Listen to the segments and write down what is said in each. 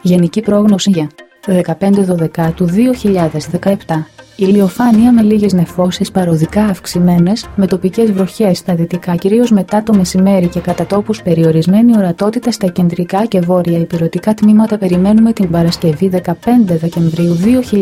Γενική πρόγνωση για 15/12 του 2017. Ηλιοφάνεια με λίγες νεφώσεις παροδικά αυξημένες, με τοπικές βροχές στα δυτικά κυρίως μετά το μεσημέρι και κατά τόπους περιορισμένη ορατότητα στα κεντρικά και βόρεια ηπειρωτικά τμήματα. Περιμένουμε την Παρασκευή 15 Δεκεμβρίου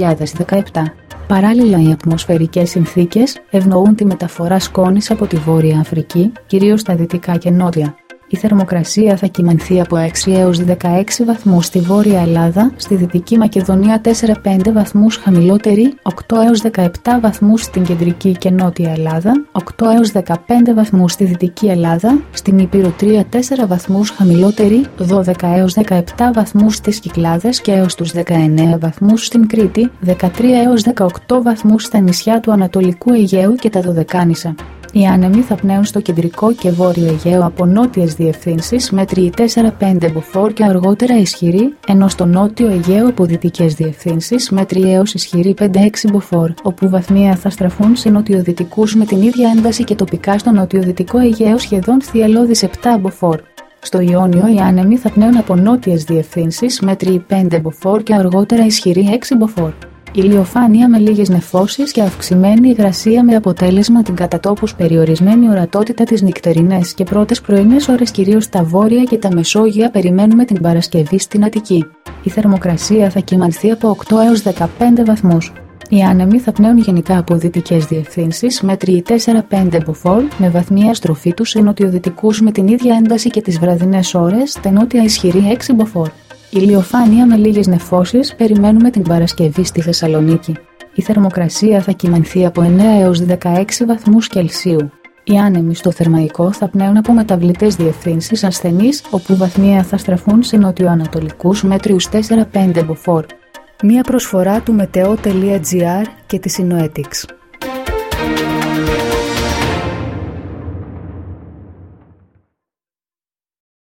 2017. Παράλληλα, οι ατμοσφαιρικές συνθήκες ευνοούν τη μεταφορά σκόνης από τη Βόρεια Αφρική, κυρίως στα δυτικά και νότια. Η θερμοκρασία θα κυμανθεί από 6 έως 16 βαθμούς στη Βόρεια Ελλάδα, στη Δυτική Μακεδονία 4-5 βαθμούς χαμηλότερη, 8 έως 17 βαθμούς στην Κεντρική και Νότια Ελλάδα, 8 έως 15 βαθμούς στη Δυτική Ελλάδα, στην Ήπειρο 3-4 βαθμούς χαμηλότερη, 12 έως 17 βαθμούς στις Κυκλάδες και έως τους 19 βαθμούς στην Κρήτη, 13 έως 18 βαθμούς στα νησιά του Ανατολικού Αιγαίου και τα Δωδεκάνησα. Οι άνεμοι θα πνέουν στο κεντρικό και βόρειο Αιγαίο από νότιες διευθύνσεις μέτριοι 4-5 μποφόρ και αργότερα ισχυροί, ενώ στο νότιο Αιγαίο από δυτικές διευθύνσεις μέτριοι έως ισχυροί 5-6 μποφόρ, όπου βαθμία θα στραφούν σε νοτιοδυτικούς με την ίδια ένταση και τοπικά στο νοτιοδυτικό Αιγαίο σχεδόν θυελλώδης 7 μποφόρ. Στο Ιόνιο οι άνεμοι θα πνέουν από νότιες διευθύνσεις μέτριοι 5 μποφόρ και αργότερα ισχυροί 6 μποφόρ. Ηλιοφάνεια με λίγες νεφώσεις και αυξημένη υγρασία με αποτέλεσμα την κατά τόπους περιορισμένη ορατότητα τις νυχτερινές και πρώτες πρωινές ώρες κυρίως στα βόρεια και τα Μεσόγεια. Περιμένουμε την Παρασκευή στην Αττική. Η θερμοκρασία θα κυμανθεί από 8 έως 15 βαθμούς. Οι άνεμοι θα πνέουν γενικά από δυτικές διευθύνσεις μέτριοι 4-5 μποφόρ με βαθμία στροφή τους σε νοτιοδυτικούς με την ίδια ένταση και τις βραδινές ώρες, τα νότια ισχυρή 6 μποφόρ. Ηλιοφάνεια με λίγες νεφώσεις περιμένουμε την Παρασκευή στη Θεσσαλονίκη. Η θερμοκρασία θα κυμανθεί από 9 έως 16 βαθμούς Κελσίου. Οι άνεμοι στο Θερμαϊκό θα πνέουν από μεταβλητές διευθύνσεις ασθενείς, όπου βαθμία θα στραφούν σε νοτιοανατολικούς μέτριους 4-5 μποφόρ. Μία προσφορά του Meteo.gr και της Synoetics.